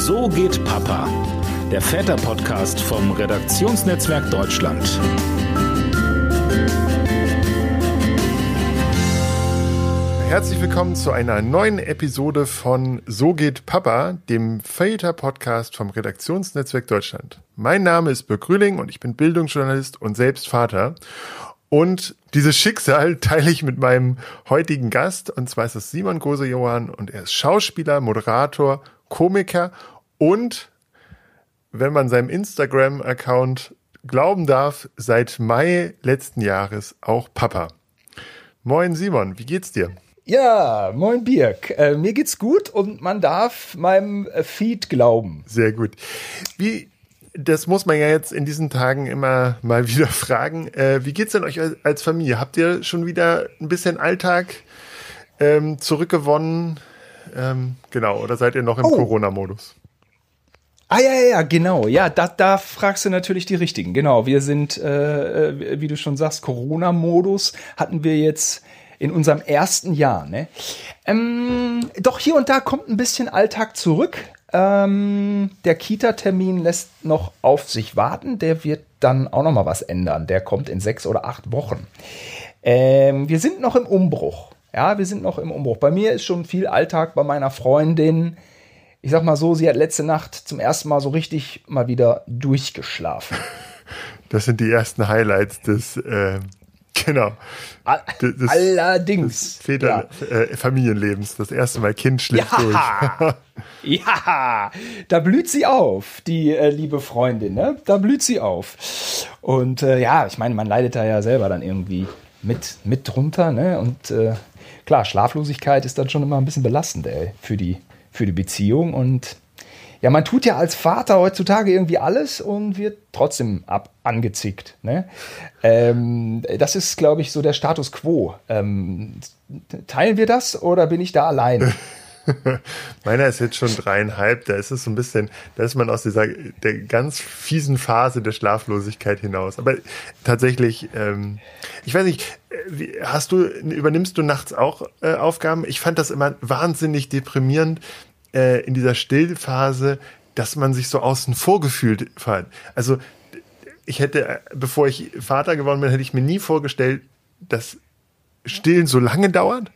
So geht Papa, der Väter-Podcast vom Redaktionsnetzwerk Deutschland. Herzlich willkommen zu einer neuen Episode von So geht Papa, dem Väter-Podcast vom Redaktionsnetzwerk Deutschland. Mein Name ist Birk Grühling und ich bin Bildungsjournalist und selbst Vater. Und dieses Schicksal teile ich mit meinem heutigen Gast, und zwar ist es Simon Gose-Johann, und er ist Schauspieler, Moderator, Komiker und, wenn man seinem Instagram-Account glauben darf, seit Mai letzten Jahres auch Papa. Moin Simon, wie geht's dir? Ja, moin Birk. Mir geht's gut und man darf meinem Feed glauben. Sehr gut. Das muss man ja jetzt in diesen Tagen immer mal wieder fragen. Wie geht's denn euch als Familie? Habt ihr schon wieder ein bisschen Alltag zurückgewonnen? Genau, oder seid ihr noch im Corona-Modus? Ja, genau. Ja, da fragst du natürlich die Richtigen. Genau, wir sind, wie du schon sagst, Corona-Modus hatten wir jetzt in unserem ersten Jahr. Ne? Doch hier und da kommt ein bisschen Alltag zurück. Der Kita-Termin lässt noch auf sich warten. Der wird dann auch noch mal was ändern. Der kommt in 6 oder 8 Wochen. Wir sind noch im Umbruch. Ja, wir sind noch im Umbruch. Bei mir ist schon viel Alltag, bei meiner Freundin. Ich sag mal so, sie hat letzte Nacht zum ersten Mal so richtig mal wieder durchgeschlafen. Das sind die ersten Highlights des, genau. Allerdings. Des Familienlebens. Das erste Mal Kind schläft durch. Ja, da blüht sie auf, die liebe Freundin, ne? Da blüht sie auf. Und ja, ich meine, man leidet da ja selber dann irgendwie mit drunter, ne? Und klar, Schlaflosigkeit ist dann schon immer ein bisschen belastend, für die Beziehung. Und ja, man tut ja als Vater heutzutage irgendwie alles und wird trotzdem angezickt. Ne? Das ist, glaube ich, so der Status quo. Teilen wir das oder bin ich da allein? Meiner ist jetzt schon 3,5. Da ist es so ein bisschen, da ist man aus der ganz fiesen Phase der Schlaflosigkeit hinaus. Aber tatsächlich, ich weiß nicht, übernimmst du nachts auch Aufgaben? Ich fand das immer wahnsinnig deprimierend in dieser Stillphase, dass man sich so außen vor gefühlt hat. Also ich hätte, bevor ich Vater geworden bin, hätte ich mir nie vorgestellt, dass Stillen so lange dauert.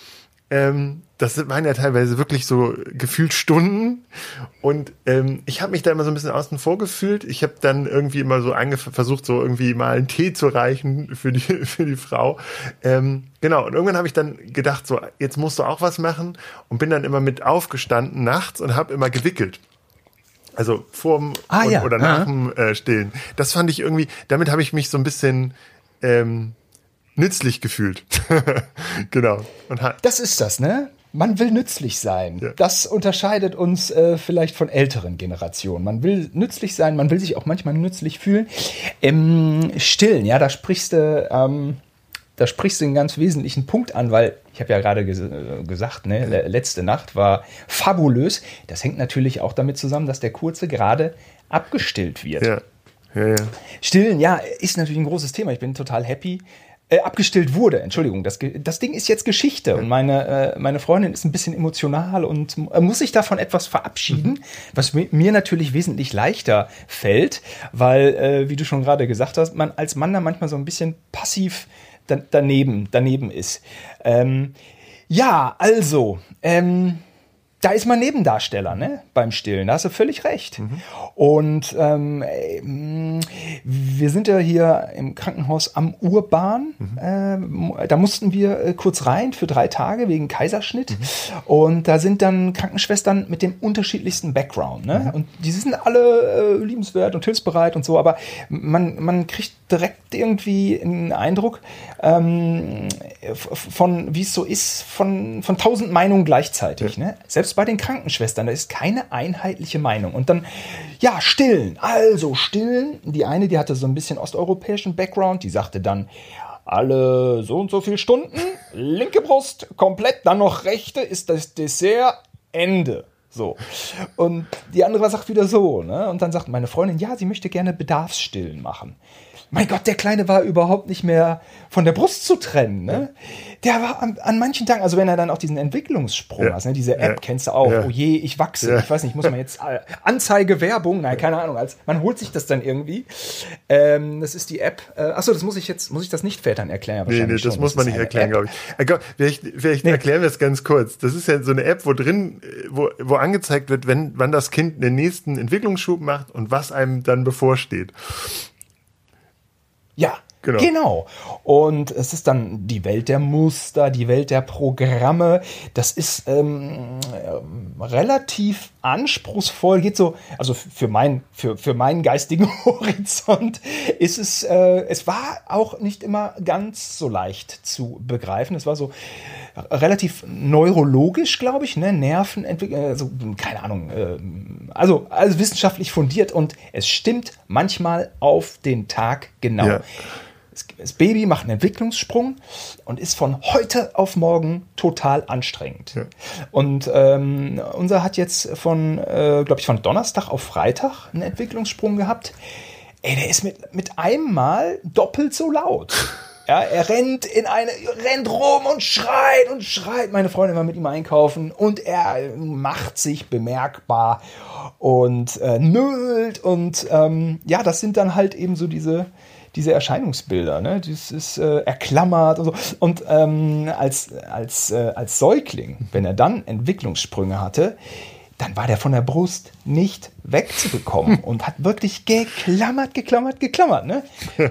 Das waren ja teilweise wirklich so gefühlt Stunden und ich habe mich da immer so ein bisschen außen vor gefühlt. Ich habe dann irgendwie immer so versucht, so irgendwie mal einen Tee zu reichen für die Frau. Genau, und irgendwann habe ich dann gedacht, so jetzt musst du auch was machen und bin dann immer mit aufgestanden nachts und habe immer gewickelt. Also vorm oder nach dem Stillen. Das fand ich irgendwie, damit habe ich mich so ein bisschen nützlich gefühlt. Genau. Das ist das, ne? Man will nützlich sein. Ja. Das unterscheidet uns vielleicht von älteren Generationen. Man will nützlich sein, man will sich auch manchmal nützlich fühlen. Stillen, ja, da sprichst du einen ganz wesentlichen Punkt an, weil ich habe ja gerade gesagt, ne, letzte Nacht war fabulös. Das hängt natürlich auch damit zusammen, dass der Kurze gerade abgestillt wird. Ja. Stillen, ja, ist natürlich ein großes Thema. Ich bin total happy. Abgestillt wurde, Entschuldigung, das Ding ist jetzt Geschichte und meine Freundin ist ein bisschen emotional und muss sich davon etwas verabschieden, was mir natürlich wesentlich leichter fällt, weil, wie du schon gerade gesagt hast, man als Mann da manchmal so ein bisschen passiv daneben ist. Ja, also, da ist man Nebendarsteller, ne, beim Stillen. Da hast du völlig recht. Und wir sind ja hier im Krankenhaus am Urban. Da mussten wir kurz rein für 3 Tage wegen Kaiserschnitt. Und da sind dann Krankenschwestern mit dem unterschiedlichsten Background. Ne? Und die sind alle liebenswert und hilfsbereit und so. Aber man kriegt direkt irgendwie einen Eindruck von, wie es so ist, von 1000 Meinungen gleichzeitig. Ne? Selbst bei den Krankenschwestern, da ist keine einheitliche Meinung. Und dann, ja, stillen. Also stillen. Die eine, die hatte so ein bisschen osteuropäischen Background, die sagte dann, alle so und so viele Stunden, linke Brust komplett, dann noch rechte, ist das Dessert, Ende. So. Und die andere sagt wieder so, ne? Und dann sagt meine Freundin, ja, sie möchte gerne Bedarfsstillen machen. Mein Gott, der Kleine war überhaupt nicht mehr von der Brust zu trennen. Ne? Der war an manchen Tagen, also wenn er dann auch diesen Entwicklungssprung hat, ne? Diese App kennst du auch. Oh je, ich wachse. Ich weiß nicht, muss man jetzt Anzeige, Werbung? Nein, keine Ahnung. Man holt sich das dann irgendwie. Das ist die App. Achso, muss ich das nicht Vätern erklären? Nee, das muss man nicht erklären, glaube ich. Vielleicht erklären wir es ganz kurz. Das ist ja so eine App, wo angezeigt wird, wann das Kind den nächsten Entwicklungsschub macht und was einem dann bevorsteht. Ja, genau. Und es ist dann die Welt der Muster, die Welt der Programme. Das ist relativ anspruchsvoll. Geht so, also für meinen geistigen Horizont ist es war auch nicht immer ganz so leicht zu begreifen. Es war so relativ neurologisch, glaube ich, ne? Nervenentwicklung, also keine Ahnung, also wissenschaftlich fundiert und es stimmt manchmal auf den Tag genau. Ja. Das Baby macht einen Entwicklungssprung und ist von heute auf morgen total anstrengend. Ja. Und unser hat jetzt von Donnerstag auf Freitag einen Entwicklungssprung gehabt. Ey, der ist mit einem Mal doppelt so laut. Ja, er rennt rum und schreit. Meine Freundin war mit ihm einkaufen und er macht sich bemerkbar und nölt und das sind dann halt eben so diese Erscheinungsbilder, ne? Das ist erklammert und so. Und als Säugling, wenn er dann Entwicklungssprünge hatte, dann war der von der Brust nicht wegzubekommen und hat wirklich geklammert, ne?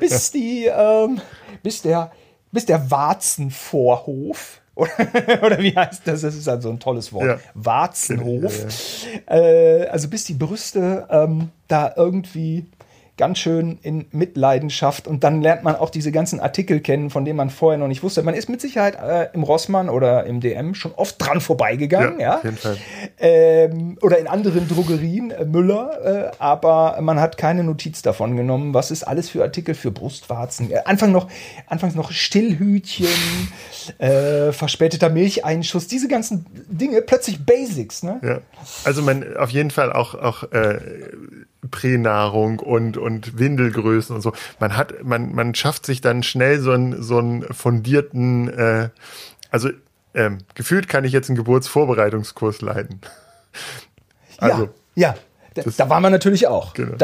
Bis der Warzenvorhof, oder wie heißt das? Das ist halt so ein tolles Wort. Ja. Warzenhof. Ja. Also bis die Brüste da irgendwie ganz schön in Mitleidenschaft und dann lernt man auch diese ganzen Artikel kennen, von denen man vorher noch nicht wusste. Man ist mit Sicherheit im Rossmann oder im DM schon oft dran vorbeigegangen, ja. Auf jeden Fall. Oder in anderen Drogerien, Müller, aber man hat keine Notiz davon genommen, was ist alles für Artikel für Brustwarzen. Anfangs noch Stillhütchen, verspäteter Milcheinschuss, diese ganzen Dinge, plötzlich Basics, ne? Ja. Also man auf jeden Fall auch Pränahrung und Windelgrößen und so. Man schafft sich dann schnell so einen fundierten, gefühlt kann ich jetzt einen Geburtsvorbereitungskurs leiten. Also, ja. Da war man natürlich auch. Genau.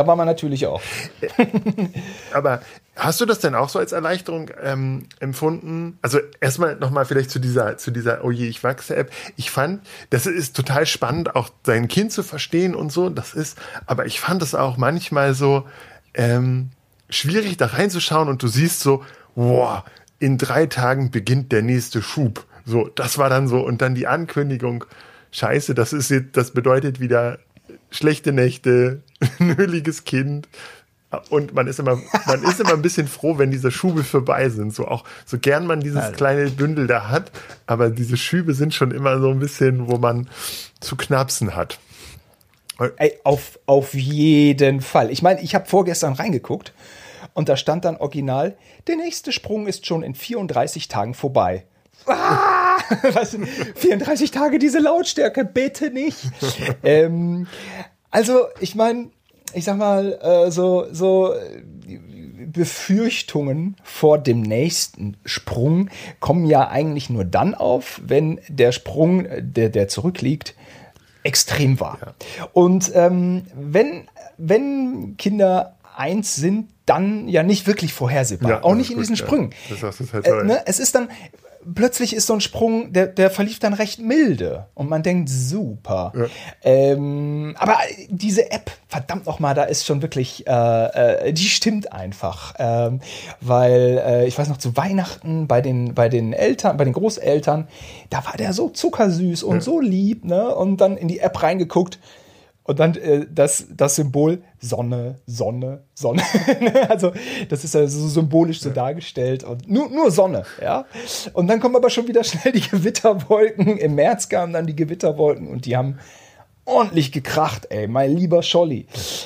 Aber hast du das denn auch so als Erleichterung empfunden? Also erstmal nochmal vielleicht zu dieser Oh je, ich wachse App. Ich fand, das ist total spannend, auch sein Kind zu verstehen und so. Aber ich fand es auch manchmal so schwierig, da reinzuschauen und du siehst so, wow, in 3 Tagen beginnt der nächste Schub. So, das war dann so und dann die Ankündigung, Scheiße, das bedeutet wieder schlechte Nächte, nöliges Kind. Und man ist immer ein bisschen froh, wenn diese Schübe vorbei sind. So gern man dieses kleine Bündel da hat, aber diese Schübe sind schon immer so ein bisschen, wo man zu knapsen hat. Ey, auf jeden Fall. Ich meine, ich habe vorgestern reingeguckt und da stand dann original, der nächste Sprung ist schon in 34 Tagen vorbei. Was, 34 Tage diese Lautstärke, bitte nicht. Also, ich meine, ich sag mal, so Befürchtungen vor dem nächsten Sprung kommen ja eigentlich nur dann auf, wenn der Sprung, der zurückliegt, extrem war. Ja. Und wenn Kinder 1 sind, dann ja nicht wirklich vorhersehbar. Ja, auch nicht in diesen Sprüngen. Das ist halt so, es ist dann... Plötzlich ist so ein Sprung, der verlief dann recht milde. Und man denkt, super. Ja. Aber diese App, verdammt nochmal, da ist schon wirklich, die stimmt einfach. Weil, ich weiß noch, zu Weihnachten bei den Eltern, bei den Großeltern, da war der so zuckersüß und so lieb, ne? Und dann in die App reingeguckt. Und dann das Symbol Sonne. Also das ist ja so symbolisch so dargestellt. Und nur Sonne, ja. Und dann kommen aber schon wieder schnell die Gewitterwolken. Im März kamen dann die Gewitterwolken und die haben ordentlich gekracht, ey, mein lieber Scholli.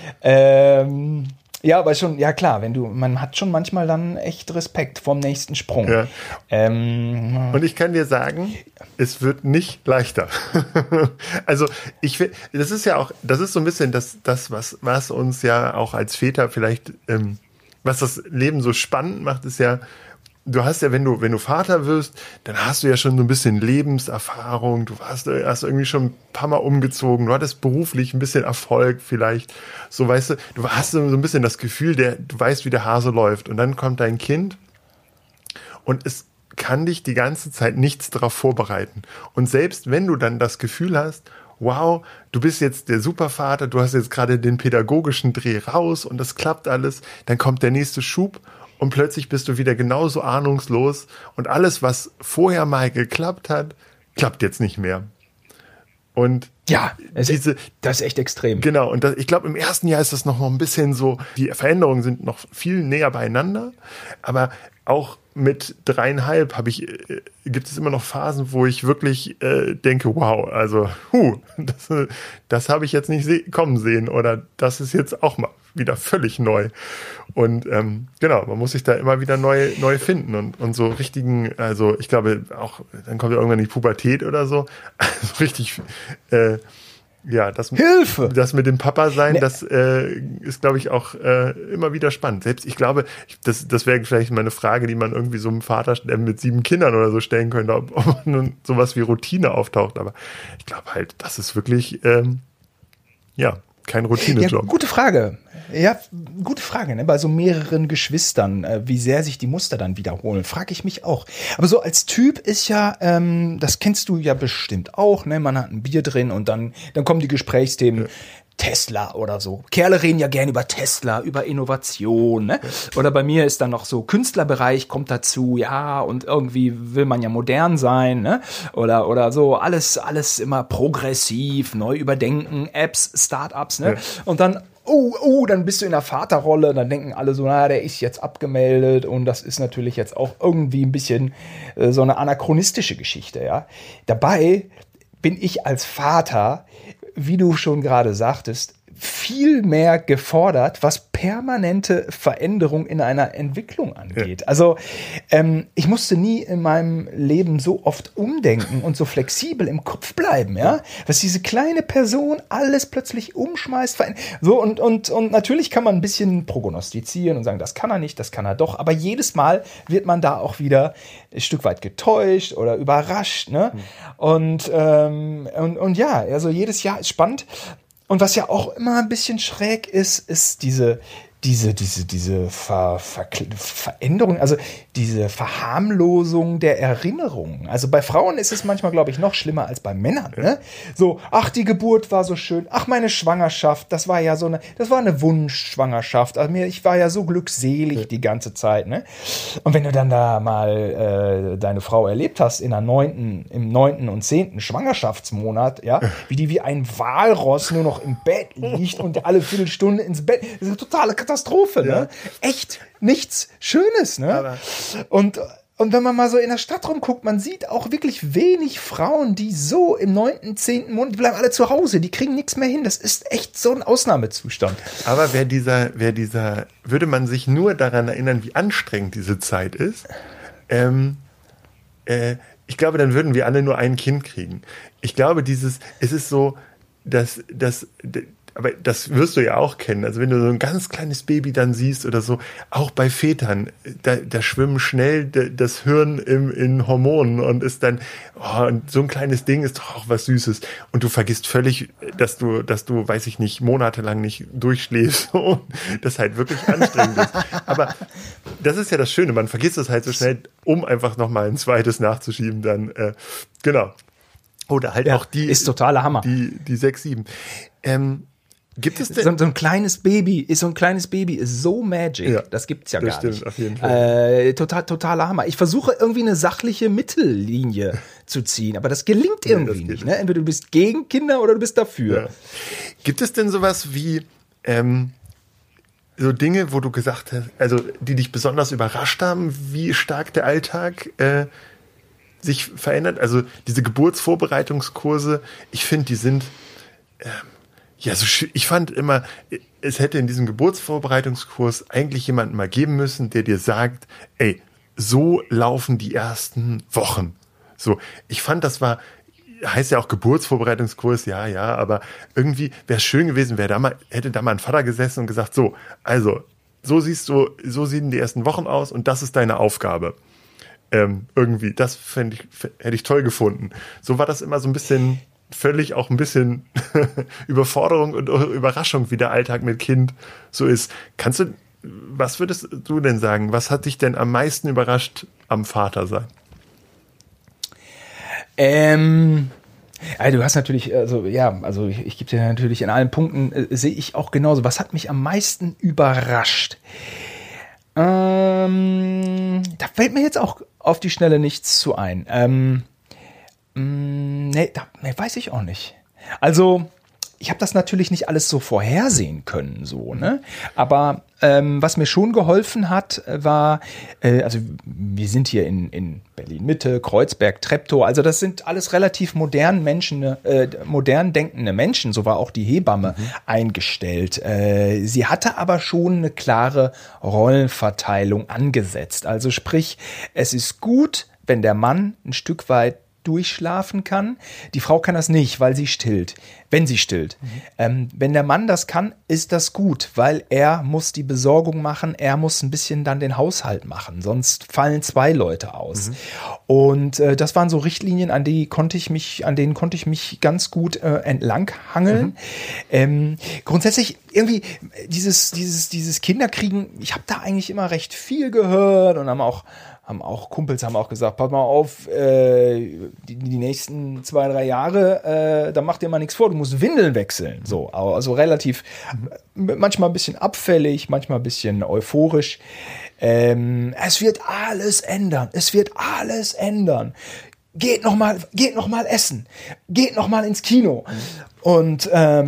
Ja, aber schon, ja klar, man hat schon manchmal dann echt Respekt vorm nächsten Sprung. Ja. Und ich kann dir sagen, es wird nicht leichter. Also das ist so ein bisschen das was uns ja auch als Väter vielleicht was das Leben so spannend macht, ist ja, du hast ja, wenn du Vater wirst, dann hast du ja schon so ein bisschen Lebenserfahrung, hast irgendwie schon ein paar Mal umgezogen, du hattest beruflich ein bisschen Erfolg vielleicht, so weißt du hast so ein bisschen das Gefühl, du weißt, wie der Hase läuft und dann kommt dein Kind und es kann dich die ganze Zeit nichts darauf vorbereiten. Und selbst wenn du dann das Gefühl hast, wow, du bist jetzt der Supervater, du hast jetzt gerade den pädagogischen Dreh raus und das klappt alles, dann kommt der nächste Schub und plötzlich bist du wieder genauso ahnungslos und alles, was vorher mal geklappt hat, klappt jetzt nicht mehr. Und ja, das ist echt extrem. Genau, und ich glaube, im ersten Jahr ist das noch ein bisschen so, die Veränderungen sind noch viel näher beieinander, aber auch mit 3,5 gibt es immer noch Phasen, wo ich wirklich denke, wow, also das habe ich jetzt nicht kommen sehen oder das ist jetzt auch mal wieder völlig neu. Und genau, man muss sich da immer wieder neu finden und so richtigen, also ich glaube auch, dann kommt ja irgendwann die Pubertät oder so, also richtig Hilfe! Das mit dem Papa sein, das ist, glaube ich, auch immer wieder spannend. Selbst, ich glaube, das wäre vielleicht mal eine Frage, die man irgendwie so einem Vater mit 7 Kindern oder so stellen könnte, ob nun sowas wie Routine auftaucht. Aber ich glaube halt, das ist wirklich, kein Routinejob. Ja, gute Frage. Ja, gute Frage, ne? Bei so mehreren Geschwistern, wie sehr sich die Muster dann wiederholen, frage ich mich auch. Aber so als Typ ist ja, das kennst du ja bestimmt auch, ne? Man hat ein Bier drin und dann kommen die Gesprächsthemen. Ja. Tesla oder so. Kerle reden ja gerne über Tesla, über Innovation, ne? Oder bei mir ist dann noch so Künstlerbereich kommt dazu, ja, und irgendwie will man ja modern sein, ne? Oder so, alles immer progressiv, neu überdenken, Apps, Startups, ne? Ja. Und dann dann bist du in der Vaterrolle, dann denken alle so, naja, der ist jetzt abgemeldet und das ist natürlich jetzt auch irgendwie ein bisschen so eine anachronistische Geschichte, ja. Dabei bin ich als Vater, wie du schon gerade sagtest, viel mehr gefordert, was permanente Veränderung in einer Entwicklung angeht. Ja. Also ich musste nie in meinem Leben so oft umdenken und so flexibel im Kopf bleiben, ja, was diese kleine Person alles plötzlich umschmeißt. So und natürlich kann man ein bisschen prognostizieren und sagen, das kann er nicht, das kann er doch, aber jedes Mal wird man da auch wieder ein Stück weit getäuscht oder überrascht, ne? Und ja, also jedes Jahr ist spannend. Und was ja auch immer ein bisschen schräg ist diese Veränderung, also diese Verharmlosung der Erinnerungen. Also bei Frauen ist es manchmal, glaube ich, noch schlimmer als bei Männern. Ne? So, ach, die Geburt war so schön, ach, meine Schwangerschaft, das war eine Wunschschwangerschaft. Also ich war ja so glückselig die ganze Zeit. Ne? Und wenn du dann da mal deine Frau erlebt hast im 9. und 10. Schwangerschaftsmonat, ja, wie die wie ein Walross nur noch im Bett liegt und alle Viertelstunde ins Bett, das ist eine totale Katastrophe, ne? Echt nichts Schönes, ne? Aber und wenn man mal so in der Stadt rumguckt, man sieht auch wirklich wenig Frauen, die so im 9., 10. Monat, die bleiben alle zu Hause, die kriegen nichts mehr hin. Das ist echt so ein Ausnahmezustand. Aber würde man sich nur daran erinnern, wie anstrengend diese Zeit ist, ich glaube, dann würden wir alle nur ein Kind kriegen. Ich glaube, es ist so, aber das wirst du ja auch kennen. Also wenn du so ein ganz kleines Baby dann siehst oder so, auch bei Vätern, da schwimmen schnell das Hirn in Hormonen und ist dann, und so ein kleines Ding ist doch auch was Süßes. Und du vergisst völlig, dass du, weiß ich nicht, monatelang nicht durchschläfst und das halt wirklich anstrengend ist. Aber das ist ja das Schöne, man vergisst das halt so schnell, um einfach nochmal ein zweites nachzuschieben dann, genau. Oder halt auch die. Ist totaler Hammer. Die 6, 7. Gibt es denn? So ein kleines Baby ist so magic. Ja, das gibt's ja gar stimmt, nicht. Auf jeden Fall. Totaler Hammer. Ich versuche irgendwie eine sachliche Mittellinie zu ziehen, aber das gelingt irgendwie nicht. Ne? Entweder du bist gegen Kinder oder du bist dafür. Ja. Gibt es denn sowas wie so Dinge, wo du gesagt hast, also die dich besonders überrascht haben, wie stark der Alltag sich verändert? Also diese Geburtsvorbereitungskurse, ich finde, die sind ich fand immer, es hätte in diesem Geburtsvorbereitungskurs eigentlich jemanden mal geben müssen, der dir sagt, ey, so laufen die ersten Wochen. So, ich fand, das heißt ja auch Geburtsvorbereitungskurs, ja, aber irgendwie wäre es schön gewesen, hätte da mal ein Vater gesessen und gesagt, so, also, so sehen die ersten Wochen aus und das ist deine Aufgabe. Irgendwie, das hätte ich toll gefunden. So war das immer so ein bisschen völlig auch ein bisschen Überforderung und Überraschung, wie der Alltag mit Kind so ist. Was würdest du denn sagen? Was hat dich denn am meisten überrascht am Vatersein? Ja, du hast natürlich, ich gebe dir natürlich in allen Punkten, sehe ich auch genauso. Was hat mich am meisten überrascht? Da fällt mir jetzt auch auf die Schnelle nichts zu ein. Weiß ich auch nicht. Also, ich habe das natürlich nicht alles so vorhersehen können, so, ne? Aber was mir schon geholfen hat, war, wir sind hier in Berlin-Mitte, Kreuzberg, Treptow, also das sind alles relativ modern denkende Menschen, so war auch die Hebamme eingestellt. Sie hatte aber schon eine klare Rollenverteilung angesetzt. Also sprich, es ist gut, wenn der Mann ein Stück weit durchschlafen kann. Die Frau kann das nicht, weil sie stillt. Wenn sie stillt. Wenn der Mann das kann, ist das gut, weil er muss die Besorgung machen, er muss ein bisschen dann den Haushalt machen, sonst fallen 2 Leute aus. Und das waren so Richtlinien, an denen konnte ich mich ganz gut entlang hangeln. Grundsätzlich irgendwie dieses Kinderkriegen, ich habe da eigentlich immer recht viel gehört und haben auch Kumpels haben auch gesagt, pass mal auf, die nächsten 2, 3 Jahre, da mach dir mal nichts vor, du musst Windeln wechseln. So, also relativ, manchmal ein bisschen abfällig, manchmal ein bisschen euphorisch. Es wird alles ändern. Geht noch mal essen. Geht noch mal ins Kino. Und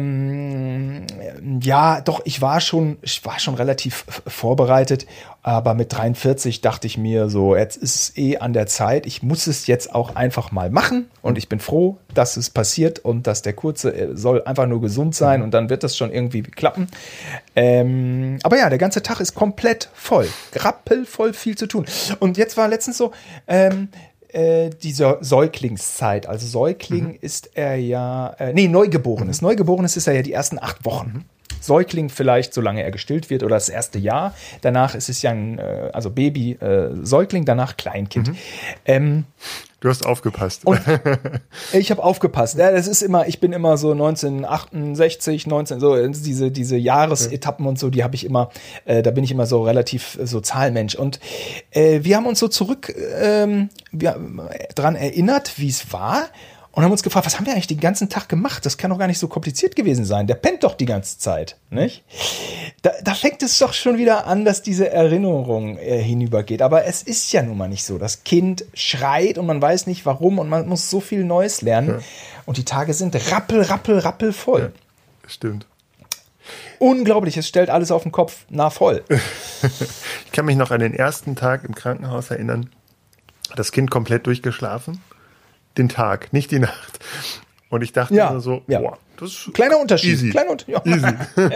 ich war schon relativ vorbereitet, aber mit 43 dachte ich mir so, jetzt ist es an der Zeit, ich muss es jetzt auch einfach mal machen und ich bin froh, dass es passiert und dass der Kurze soll einfach nur gesund sein und dann wird das schon irgendwie klappen. Aber ja, der ganze Tag ist komplett voll, rappelvoll viel zu tun. Und jetzt war letztens so, diese Säuglingszeit, also Säugling ist er ja, Neugeborenes. Neugeborenes ist er ja die ersten 8 Wochen. Säugling vielleicht, solange er gestillt wird oder das erste Jahr. Danach ist es ja Baby, Säugling, danach Kleinkind. Du hast aufgepasst. Und ich habe aufgepasst. Ja, ich bin immer so 1968, diese Jahresetappen und so, die habe ich immer, da bin ich immer so relativ so Zahlmensch. Und wir haben uns so dran erinnert, wie es war. Und haben uns gefragt, was haben wir eigentlich den ganzen Tag gemacht? Das kann doch gar nicht so kompliziert gewesen sein. Der pennt doch die ganze Zeit, nicht? Da fängt es doch schon wieder an, dass diese Erinnerung hinübergeht. Aber es ist ja nun mal nicht so. Das Kind schreit und man weiß nicht warum und man muss so viel Neues lernen. Ja. Und die Tage sind rappel voll. Ja, stimmt. Unglaublich, es stellt alles auf den Kopf. Voll. Ich kann mich noch an den ersten Tag im Krankenhaus erinnern. Das Kind komplett durchgeschlafen. Den Tag, nicht die Nacht. Und ich dachte mir so, boah, das ist kleiner Unterschied. Easy. Easy.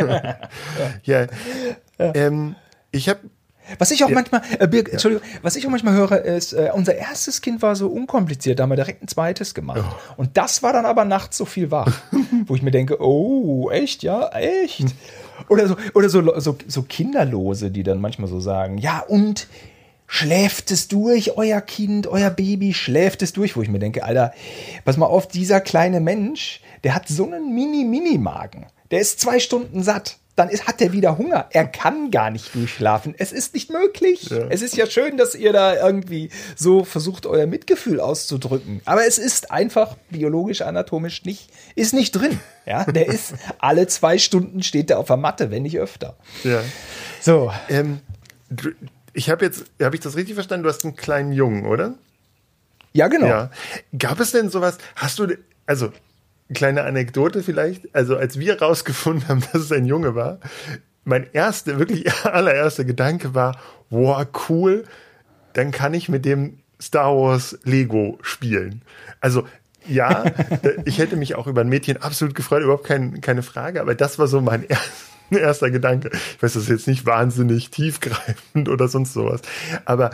Ich habe was ich auch manchmal höre, ist, unser erstes Kind war so unkompliziert, da haben wir direkt ein zweites gemacht. Oh. Und das war dann aber nachts so viel wach, wo ich mir denke, oh, echt, ja, echt. Oder so Kinderlose, die dann manchmal so sagen, ja, und schläft es durch, euer Kind, euer Baby, schläft es durch, wo ich mir denke, Alter, pass mal auf, dieser kleine Mensch, der hat so einen Mini-Magen. Der ist 2 Stunden satt. Dann hat er wieder Hunger. Er kann gar nicht durchschlafen. Es ist nicht möglich. Ja. Es ist ja schön, dass ihr da irgendwie so versucht, euer Mitgefühl auszudrücken. Aber es ist einfach biologisch, anatomisch ist nicht drin. Ja, der ist alle 2 Stunden steht der auf der Matte, wenn nicht öfter. Ja. So. Habe ich das richtig verstanden? Du hast einen kleinen Jungen, oder? Ja, genau. Ja. Gab es denn sowas, kleine Anekdote vielleicht, also als wir rausgefunden haben, dass es ein Junge war, mein allererster Gedanke war, wow, cool, dann kann ich mit dem Star Wars Lego spielen. Also, ja, ich hätte mich auch über ein Mädchen absolut gefreut, überhaupt keine Frage, aber das war so mein erster Gedanke. Ich weiß, das ist jetzt nicht wahnsinnig tiefgreifend oder sonst sowas. Aber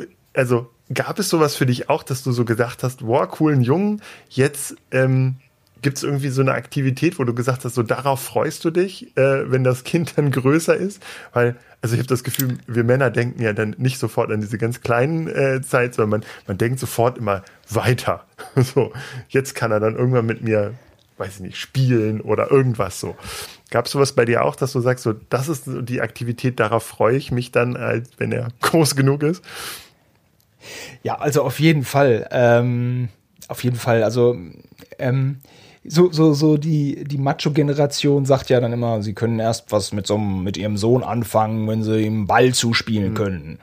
gab es sowas für dich auch, dass du so gedacht hast, wow, coolen Jungen, jetzt Gibt's irgendwie so eine Aktivität, wo du gesagt hast, so darauf freust du dich, wenn das Kind dann größer ist? Weil, also ich habe das Gefühl, wir Männer denken ja dann nicht sofort an diese ganz kleinen Zeit, sondern man denkt sofort immer weiter. So, jetzt kann er dann irgendwann mit mir, weiß ich nicht, spielen oder irgendwas so. Gab's sowas bei dir auch, dass du sagst, so das ist so die Aktivität, darauf freue ich mich dann, wenn er groß genug ist? Ja, also auf jeden Fall. Also so die Macho-Generation sagt ja dann immer, sie können erst was mit ihrem Sohn anfangen, wenn sie ihm Ball zuspielen können.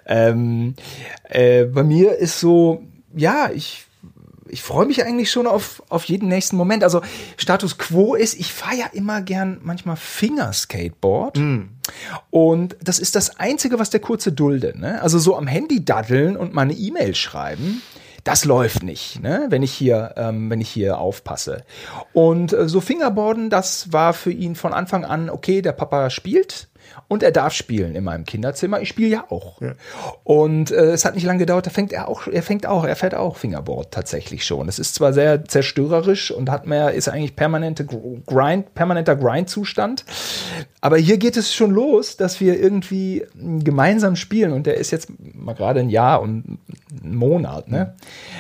Bei mir ist so, ja, ich freue mich eigentlich schon auf jeden nächsten Moment. Also Status Quo ist, ich fahre ja immer gern manchmal Fingerskateboard. Und das ist das Einzige, was der Kurze duldet. Ne? Also so am Handy daddeln und mal eine E-Mail schreiben, das läuft nicht, ne? wenn ich hier aufpasse. Und so Fingerboarden, das war für ihn von Anfang an, okay, der Papa spielt und er darf spielen in meinem Kinderzimmer. Ich spiele ja auch. Ja. Und es hat nicht lange gedauert, er fährt auch Fingerboard tatsächlich schon. Es ist zwar sehr zerstörerisch und ist eigentlich permanenter Grind-Zustand. Aber hier geht es schon los, dass wir irgendwie gemeinsam spielen. Und der ist jetzt mal gerade ein Jahr und einen Monat. Ne?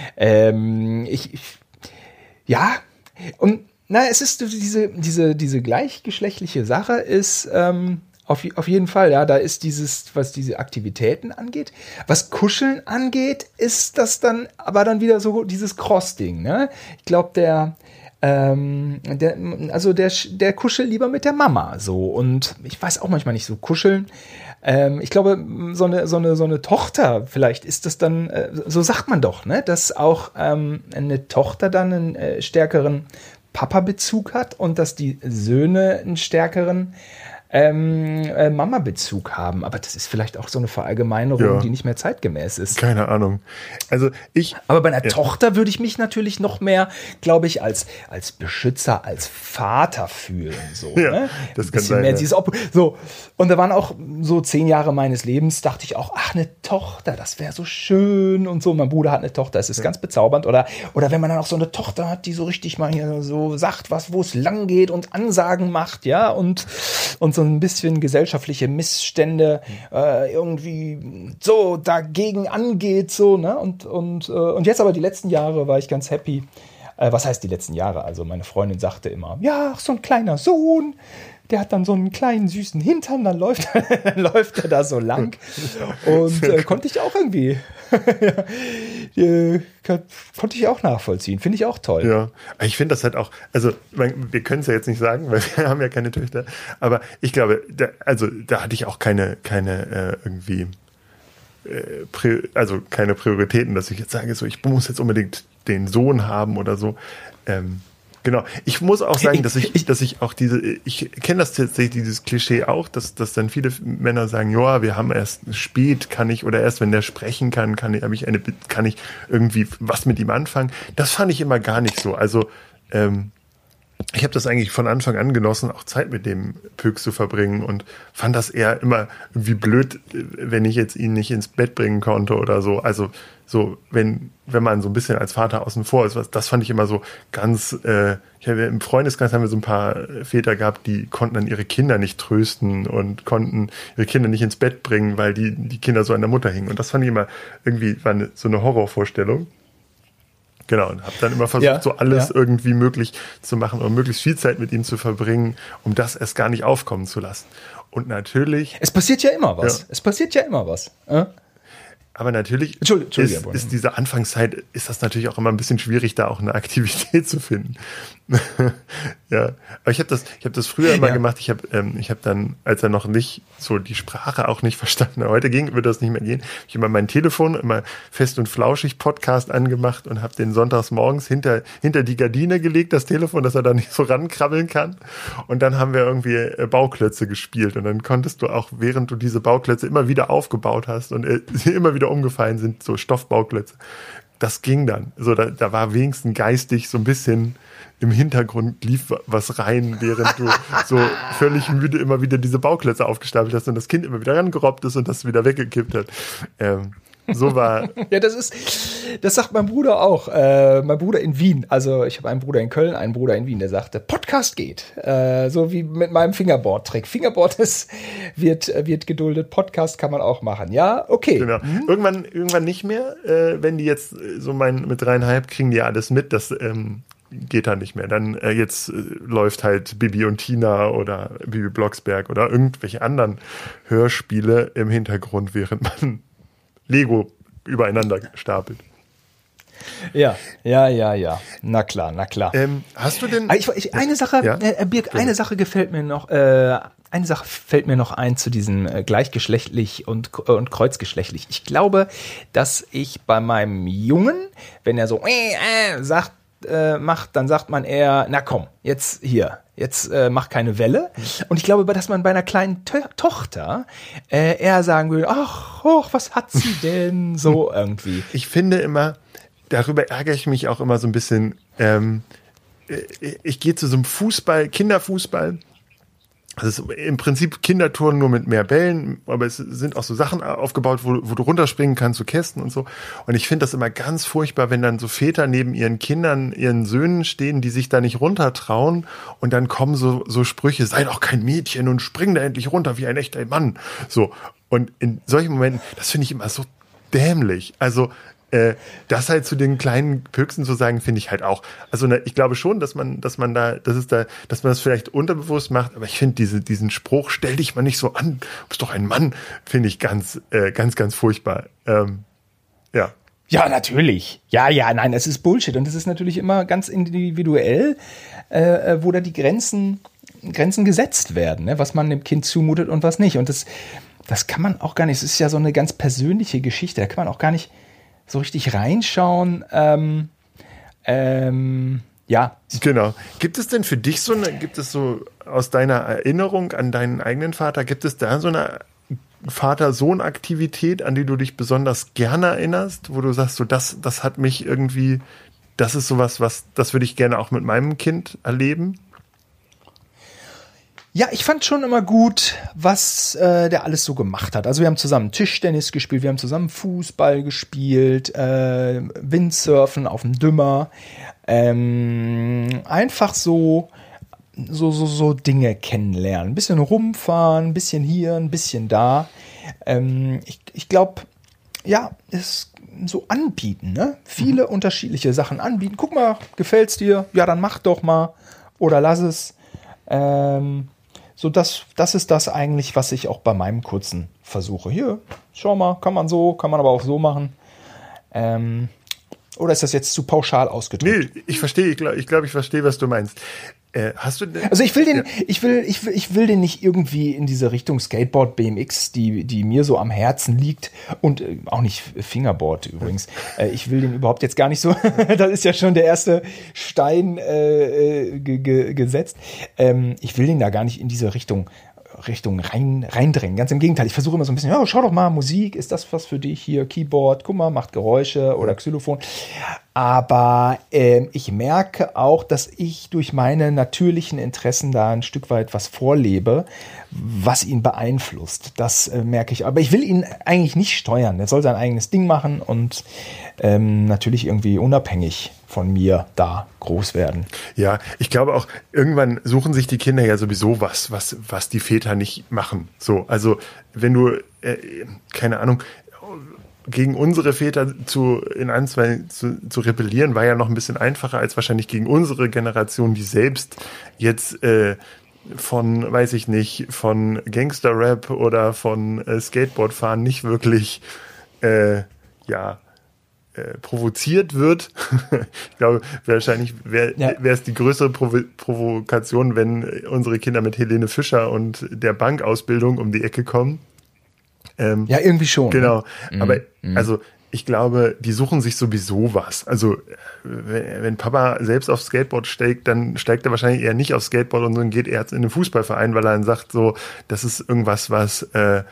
Ja, und na, es ist diese gleichgeschlechtliche Sache ist auf jeden Fall, ja, da ist was diese Aktivitäten angeht. Was Kuscheln angeht, ist das dann aber dann wieder so dieses Cross-Ding, ne? Ich glaube, der kuschelt lieber mit der Mama, so. Und ich weiß auch manchmal nicht so kuscheln. Ich glaube, so eine Tochter, vielleicht ist das dann, so sagt man doch, ne, dass auch eine Tochter dann einen stärkeren Papa-Bezug hat und dass die Söhne einen stärkeren Mama-Bezug haben. Aber das ist vielleicht auch so eine Verallgemeinerung, die nicht mehr zeitgemäß ist. Keine Ahnung. Aber bei einer Tochter würde ich mich natürlich noch mehr, glaube ich, als Beschützer, als Vater fühlen. So, ja, ne? Das kann sein. So. Und da waren auch so 10 Jahre meines Lebens, dachte ich auch, ach, eine Tochter, das wäre so schön und so. Mein Bruder hat eine Tochter, es ist ganz bezaubernd. Oder wenn man dann auch so eine Tochter hat, die so richtig mal hier so sagt, wo es lang geht und Ansagen macht, ja, und so ein bisschen gesellschaftliche Missstände irgendwie so dagegen angeht, so, ne? Und jetzt aber die letzten Jahre war ich ganz happy. Was heißt die letzten Jahre? Also meine Freundin sagte immer, ja, so ein kleiner Sohn, der hat dann so einen kleinen süßen Hintern, dann läuft er da so lang. Und konnte ich auch irgendwie konnte ich auch nachvollziehen. Finde ich auch toll. Ja, ich finde das halt auch, also wir können es ja jetzt nicht sagen, weil wir haben ja keine Töchter, aber ich glaube, da hatte ich auch keine irgendwie keine Prioritäten, dass ich jetzt sage, so ich muss jetzt unbedingt den Sohn haben oder so. Genau. Ich muss auch sagen, dass ich auch ich kenne das tatsächlich, dieses Klischee auch, dass dann viele Männer sagen, ja, wir haben erst spät, oder erst wenn der sprechen kann ich irgendwie was mit ihm anfangen. Das fand ich immer gar nicht so. Also, ich habe das eigentlich von Anfang an genossen, auch Zeit mit dem Pöks zu verbringen und fand das eher immer irgendwie blöd, wenn ich jetzt ihn nicht ins Bett bringen konnte oder so. Also so, wenn man so ein bisschen als Vater außen vor ist, das fand ich immer so ganz, im Freundeskreis haben wir so ein paar Väter gehabt, die konnten dann ihre Kinder nicht trösten und konnten ihre Kinder nicht ins Bett bringen, weil die Kinder so an der Mutter hingen. Und das fand ich immer irgendwie, so eine Horrorvorstellung. Genau, und habe dann immer versucht, so alles irgendwie möglich zu machen und möglichst viel Zeit mit ihm zu verbringen, um das erst gar nicht aufkommen zu lassen. Und natürlich... Es passiert ja immer was. Aber natürlich ist diese Anfangszeit, ist das natürlich auch immer ein bisschen schwierig, da auch eine Aktivität zu finden. Ja, aber ich habe das früher immer gemacht. Ich habe dann, als er noch nicht so die Sprache auch nicht verstanden, heute würde das nicht mehr gehen, ich immer mein Telefon immer Fest und Flauschig Podcast angemacht und habe den sonntags morgens hinter die Gardine gelegt, das Telefon, dass er da nicht so rankrabbeln kann. Und dann haben wir irgendwie Bauklötze gespielt und dann konntest du auch, während du diese Bauklötze immer wieder aufgebaut hast und sie immer wieder umgefallen sind, so Stoffbauklötze. Das ging dann. So, da war wenigstens geistig so ein bisschen im Hintergrund lief was rein, während du so völlig müde immer wieder diese Bauklötze aufgestapelt hast und das Kind immer wieder rangerobbt ist und das wieder weggekippt hat. So war. Ja, das sagt mein Bruder auch. Mein Bruder in Wien. Also ich habe einen Bruder in Köln, einen Bruder in Wien, der sagte, Podcast geht. So wie mit meinem Fingerboard-Trick. Fingerboard wird geduldet, Podcast kann man auch machen. Ja, okay. Genau. Irgendwann nicht mehr. Wenn die jetzt so mit 3,5 kriegen die ja alles mit, das geht dann nicht mehr. Dann jetzt läuft halt Bibi und Tina oder Bibi Blocksberg oder irgendwelche anderen Hörspiele im Hintergrund, während man Lego übereinander stapelt. Ja. Na klar. Hast du denn... Eine Sache, Ja? Birg, eine Sache gefällt mir noch, eine Sache fällt mir noch ein zu diesem gleichgeschlechtlich und kreuzgeschlechtlich. Ich glaube, dass ich bei meinem Jungen, wenn er so sagt, macht, dann sagt man eher, na komm, jetzt mach keine Welle. Und ich glaube, dass man bei einer kleinen Tochter eher sagen würde, ach, was hat sie denn? So irgendwie. Ich finde immer, darüber ärgere ich mich auch immer so ein bisschen, ich gehe zu so einem Kinderfußball. Das ist im Prinzip Kinderturnen nur mit mehr Bällen, aber es sind auch so Sachen aufgebaut, wo du runterspringen kannst, so Kästen und so. Und ich finde das immer ganz furchtbar, wenn dann so Väter neben ihren Kindern, ihren Söhnen stehen, die sich da nicht runtertrauen und dann kommen so Sprüche, sei doch kein Mädchen und spring da endlich runter wie ein echter Mann. So. Und in solchen Momenten, das finde ich immer so dämlich. Also, das halt zu den kleinen Pöksen zu sagen, finde ich halt auch. Also ich glaube schon, dass man das vielleicht unterbewusst macht, aber ich finde diesen Spruch, stell dich mal nicht so an, du bist doch ein Mann, finde ich ganz furchtbar. Ja. Ja, natürlich. Ja, nein, es ist Bullshit. Und es ist natürlich immer ganz individuell, wo da die Grenzen gesetzt werden, ne? Was man dem Kind zumutet und was nicht. Und das kann man auch gar nicht, es ist ja so eine ganz persönliche Geschichte, da kann man auch gar nicht so richtig reinschauen. Ja. Genau. Gibt es denn für dich gibt es so aus deiner Erinnerung an deinen eigenen Vater, gibt es da so eine Vater-Sohn-Aktivität, an die du dich besonders gerne erinnerst, wo du sagst, so das hat mich irgendwie, das ist sowas, das würde ich gerne auch mit meinem Kind erleben? Ja, ich fand schon immer gut, was der alles so gemacht hat. Also wir haben zusammen Tischtennis gespielt, wir haben zusammen Fußball gespielt, Windsurfen auf dem Dümmer. Einfach so Dinge kennenlernen. Ein bisschen rumfahren, ein bisschen hier, ein bisschen da. Ich glaube, ja, es so anbieten, ne? Viele unterschiedliche Sachen anbieten. Guck mal, gefällt's dir? Ja, dann mach doch mal. Oder lass es. So, das ist das eigentlich, was ich auch bei meinem Kurzen versuche. Hier, schau mal, kann man aber auch so machen. Oder ist das jetzt zu pauschal ausgedrückt? Nee, ich verstehe, ich glaube, ich verstehe, was du meinst. Hast du denn? Also ich will den nicht irgendwie in diese Richtung Skateboard, BMX, die mir so am Herzen liegt, und auch nicht Fingerboard übrigens. Ich will den überhaupt jetzt gar nicht so. Das ist ja schon der erste Stein gesetzt. Ich will den da gar nicht in diese Richtung reindrängen. Ganz im Gegenteil. Ich versuche immer so ein bisschen, ja, schau doch mal, Musik, ist das was für dich hier? Keyboard, guck mal, macht Geräusche oder Xylophon. Aber ich merke auch, dass ich durch meine natürlichen Interessen da ein Stück weit was vorlebe, was ihn beeinflusst. Das merke ich. Aber ich will ihn eigentlich nicht steuern. Er soll sein eigenes Ding machen und natürlich irgendwie unabhängig von mir da groß werden. Ja, ich glaube auch, irgendwann suchen sich die Kinder ja sowieso was die Väter nicht machen. So, also wenn du, keine Ahnung, gegen unsere Väter zu rebellieren, war ja noch ein bisschen einfacher als wahrscheinlich gegen unsere Generation, die selbst jetzt von, weiß ich nicht, von Gangster-Rap oder von Skateboardfahren nicht wirklich provoziert wird. Ich glaube, wahrscheinlich wäre es die größere Provokation, wenn unsere Kinder mit Helene Fischer und der Bankausbildung um die Ecke kommen. Ja, irgendwie schon. Genau. Ne? Aber also ich glaube, die suchen sich sowieso was. Also wenn Papa selbst aufs Skateboard steigt, dann steigt er wahrscheinlich eher nicht aufs Skateboard, sondern geht eher in den Fußballverein, weil er dann sagt, so, das ist irgendwas, was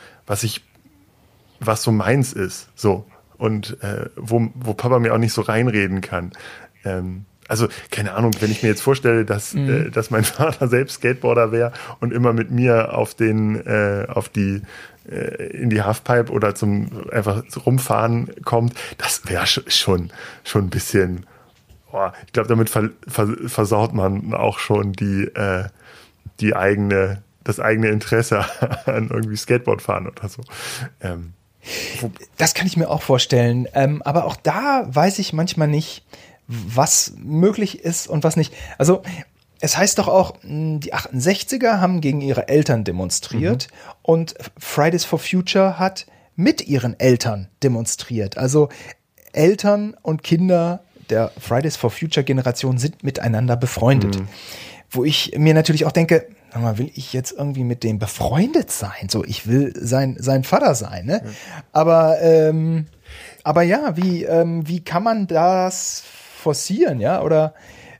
so meins ist. So. Und wo Papa mir auch nicht so reinreden kann. Also, keine Ahnung, wenn ich mir jetzt vorstelle, dass mein Vater selbst Skateboarder wäre und immer mit mir in die Halfpipe oder zum einfach rumfahren kommt, das wäre schon ein bisschen, ich glaube, damit versaut man auch schon das eigene Interesse an irgendwie Skateboard fahren oder so. Das kann ich mir auch vorstellen. Aber auch da weiß ich manchmal nicht, was möglich ist und was nicht. Also es heißt doch auch, die 68er haben gegen ihre Eltern demonstriert und Fridays for Future hat mit ihren Eltern demonstriert. Also Eltern und Kinder der Fridays for Future Generation sind miteinander befreundet. Wo ich mir natürlich auch denke, will ich jetzt irgendwie mit dem befreundet sein? So, ich will sein Vater sein, ne? Aber ja, wie kann man das forcieren, ja? Oder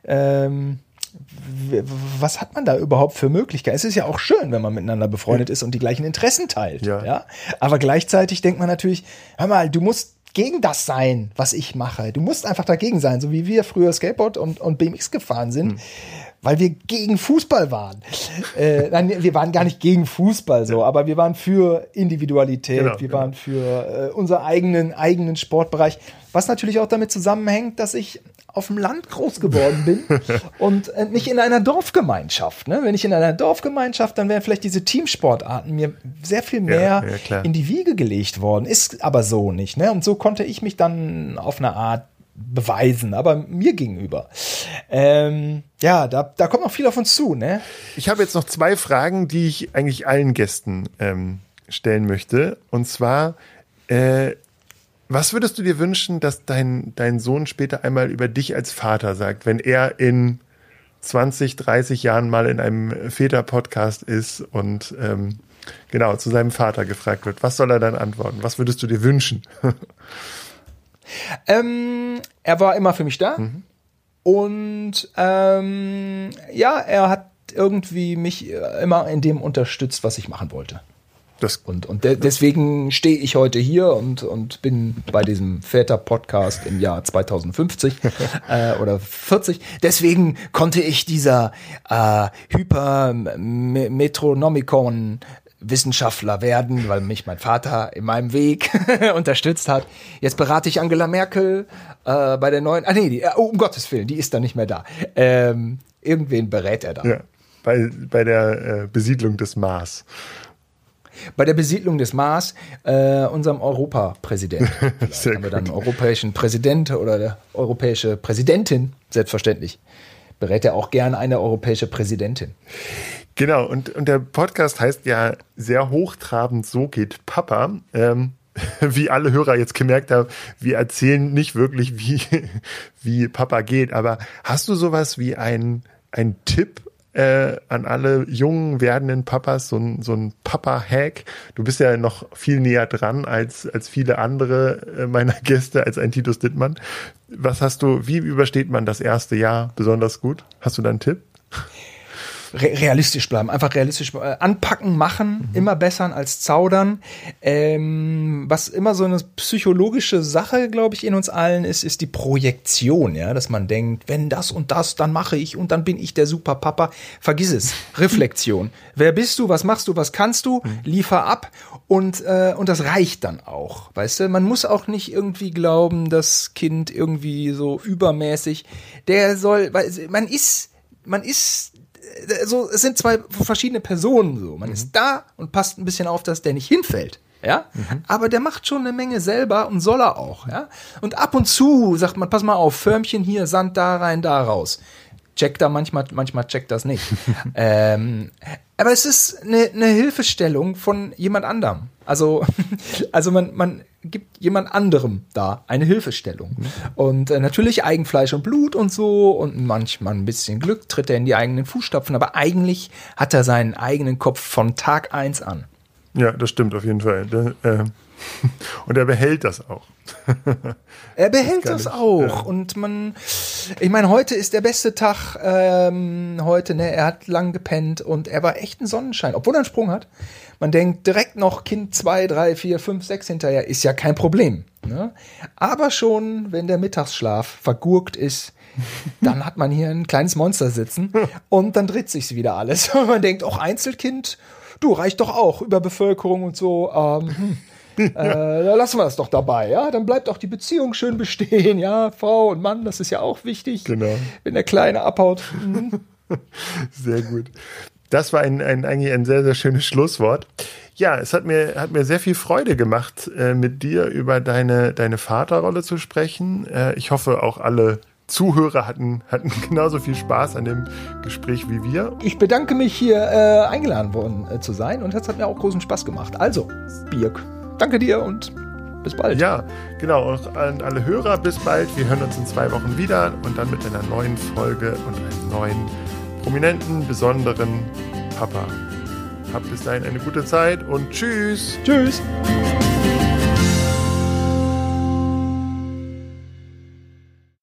was hat man da überhaupt für Möglichkeiten? Es ist ja auch schön, wenn man miteinander befreundet ist und die gleichen Interessen teilt. Ja? Aber gleichzeitig denkt man natürlich, hör mal, du musst gegen das sein, was ich mache. Du musst einfach dagegen sein, so wie wir früher Skateboard und BMX gefahren sind, weil wir gegen Fußball waren. Nein, wir waren gar nicht gegen Fußball so, aber wir waren für Individualität, wir waren für unseren eigenen Sportbereich, was natürlich auch damit zusammenhängt, dass ich auf dem Land groß geworden bin und nicht in einer Dorfgemeinschaft. Ne? Wenn ich in einer Dorfgemeinschaft, dann wären vielleicht diese Teamsportarten mir sehr viel mehr in die Wiege gelegt worden. Ist aber so nicht. Ne? Und so konnte ich mich dann auf eine Art beweisen, aber mir gegenüber. Da kommt noch viel auf uns zu. Ne? Ich habe jetzt noch 2 Fragen, die ich eigentlich allen Gästen stellen möchte. Und zwar, was würdest du dir wünschen, dass dein Sohn später einmal über dich als Vater sagt, wenn er in 20, 30 Jahren mal in einem Väter-Podcast ist und zu seinem Vater gefragt wird? Was soll er dann antworten? Was würdest du dir wünschen? Er war immer für mich da und er hat irgendwie mich immer in dem unterstützt, was ich machen wollte. Deswegen stehe ich heute hier und bin bei diesem Väter-Podcast im Jahr 2050 oder 40. Deswegen konnte ich dieser Hypermetronomikon Wissenschaftler werden, weil mich mein Vater in meinem Weg unterstützt hat. Jetzt berate ich Angela Merkel bei der neuen, um Gottes Willen, die ist dann nicht mehr da. Irgendwen berät er da. Ja, bei der Besiedlung des Mars. Bei der Besiedlung des Mars, unserem Europapräsidenten. Sehr haben wir dann einen europäischen Präsident oder der europäische Präsidentin, selbstverständlich. Berät er auch gerne eine europäische Präsidentin. Genau, und der Podcast heißt ja sehr hochtrabend, so geht Papa. Wie alle Hörer jetzt gemerkt haben, wir erzählen nicht wirklich, wie Papa geht. Aber hast du sowas wie ein Tipp an alle jungen werdenden Papas, so ein Papa-Hack? Du bist ja noch viel näher dran als viele andere meiner Gäste, als ein Titus Dittmann. Wie übersteht man das erste Jahr besonders gut? Hast du da einen Tipp? Realistisch bleiben, einfach realistisch anpacken, machen, immer bessern als zaudern. Was immer so eine psychologische Sache, glaube ich, in uns allen ist die Projektion, ja, dass man denkt, wenn das und das, dann mache ich und dann bin ich der Superpapa. Vergiss es. Reflexion. Wer bist du? Was machst du? Was kannst du? Liefer ab und das reicht dann auch. Weißt du, man muss auch nicht irgendwie glauben, das Kind irgendwie so übermäßig, man ist so, es sind 2 verschiedene Personen so. Man ist da und passt ein bisschen auf, dass der nicht hinfällt. Ja, aber der macht schon eine Menge selber und soll er auch. Ja, und ab und zu sagt man, pass mal auf, Förmchen hier, Sand da rein, da raus. Checkt da manchmal checkt das nicht. Aber es ist eine Hilfestellung von jemand anderem. Also man gibt jemand anderem da eine Hilfestellung. Und natürlich Eigenfleisch und Blut und so und manchmal ein bisschen Glück tritt er in die eigenen Fußstapfen, aber eigentlich hat er seinen eigenen Kopf von Tag 1 an. Ja, das stimmt auf jeden Fall. Und er behält das auch. Er behält das auch. Ja. Und ich meine, heute ist der beste Tag. Er hat lang gepennt und er war echt ein Sonnenschein, obwohl er einen Sprung hat. Man denkt direkt noch Kind 2, 3, 4, 5, 6 hinterher, ist ja kein Problem. Ne? Aber schon, wenn der Mittagsschlaf vergurkt ist, dann hat man hier ein kleines Monster sitzen und dann dreht sich's wieder alles. Und man denkt, auch Einzelkind, du, reicht doch auch, Überbevölkerung und so, da lassen wir das doch dabei, ja, dann bleibt auch die Beziehung schön bestehen, ja, Frau und Mann, das ist ja auch wichtig, genau. Wenn der Kleine abhaut. Sehr gut. Das war eigentlich ein sehr, sehr schönes Schlusswort. Ja, es hat mir sehr viel Freude gemacht, mit dir über deine Vaterrolle zu sprechen. Ich hoffe, auch alle Zuhörer hatten genauso viel Spaß an dem Gespräch wie wir. Ich bedanke mich, hier eingeladen worden zu sein und das hat mir auch großen Spaß gemacht. Also, Birk, danke dir und bis bald. Ja, genau. Und an alle Hörer, bis bald. Wir hören uns in 2 Wochen wieder und dann mit einer neuen Folge und einem neuen prominenten, besonderen Papa. Habt bis dahin eine gute Zeit und tschüss. Tschüss.